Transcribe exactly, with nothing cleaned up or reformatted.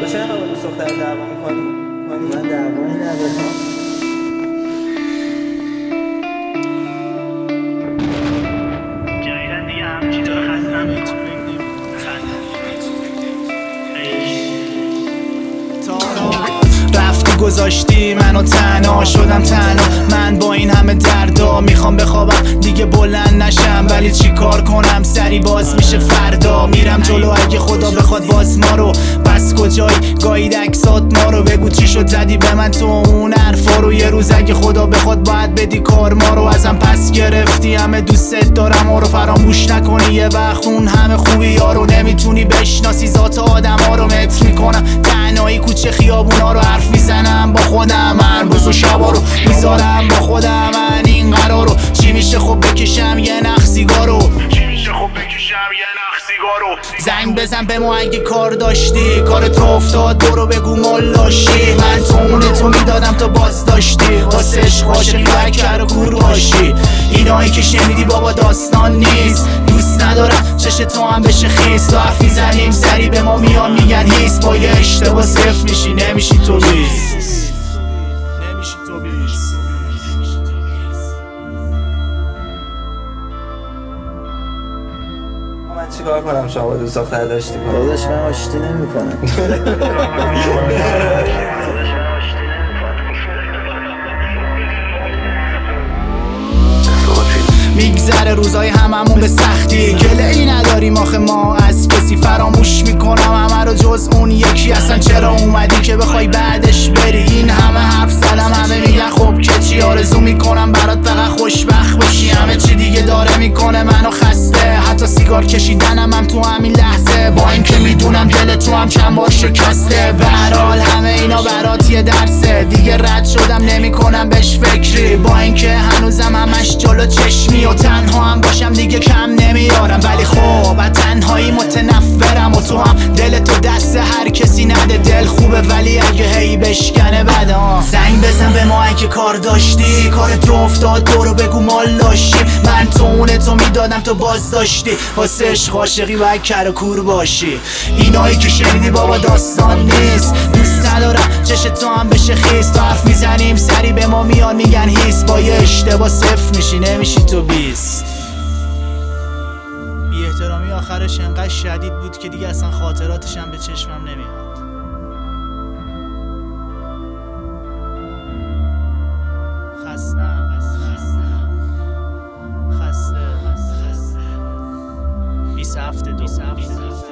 باشه نخواه با دوست دختر دعوا میکنی؟ من دعوایی ندارم. جایدن دیگه همچی داره خستم میکنم رفتی گذاشتی منو تنها شدم تنها. من با این همه دردا میخوام بخوابم دیگه بلند نشم، ولی چی کار کنم سری باز میشه فردا. میرم جلو اگه خدا بخواد باز ما رو، پس کجایی گایید عکسات ما رو. بگو چی شد زدی به من تو اون حرفا رو. یه روز اگه خدا بخواد باید بدی کار ما رو. ازم پس گرفتی همه دوست دارم ما رو. فراموش نکنی یه وقت اون همه خوبی ها رو. نمیتونی بشناسی ذات آدم ها رو. متر میکنم تنهایی کوچه خیابونا رو. حرف میزنم با خودم من روز و شبا رو. میذارم با خودم من این قرار رو. چی میشه خب بکشم یه نخ سیگارو. چی میشه خب بکشم یه نخ سیگارو. زنگ بزن به ما اگه کار داشتی. کارت رو افتاد برو بگو ملاشی. من تو اونه تو میدادم تو باز داشتی. واسه عشق عاشقی باید کر و کور باشی. اینایی که شنیدی بابا داستان نیست. دوست ندارم چش تو هم بشه خیس. تو حرف میزنیم سری به ما میان میگن هیس. با یه اشتباه صفر میشی نمیشی تو بیست. نمیشی تو بیست. من چی کار کنم شما با دوست دختر داشتی کنم؟ داداش من آشتی نمی کنم. میگذره روزای هممون به سختی. گله ای نداریم آخه ما از کسی. فراموش میکنم همه رو جز اون یکی. اصلا چرا اومدی که بخوای بعدش بری؟ این همه حرف زدم همه میگن خب که چی. آرزو میکنم برات فقط خوشبخت باشی. همه چی دیگه داره میکنه منو خسته. حتی سیگار کشیدنم هم تو همین لحظه. با اینکه میدونم دل تو هم چند بار شکسته. به هر حال همه اینا برات یه درسه. دیگه رد شدم نمیکنم بهش فکری. با اینکه هنوزم همش جلو چشمی و تنها هم باشم دیگه کم نمیارم. ولی خب از تنهایی متنفرم و تو هم دل تو دست هر کسی نده. دل خوبه ولی اگه هی بشکنه بده. زنگ بزن به ما اگه کار داشتی. کارت رو افتاد برو بگو مالاشی. من تو اونه تو میدادم تو باز داشتی. واسه عشق عاشقی باید کر و کور باشی. اینایی که شنیدی بابا داستان نیست. دوست ندارم چش تو هم بشه خیس. تو حرف میزنیم سری به ما میان میگن هیس. با یه اشتباه صفر میشی نمیشی تو بیست. بی احترامی آخرش انقدر شدید بود که دیگه اصلا خاطراتش هم به چشمم نمیاد. خستم خسته خسته بیست هفته دو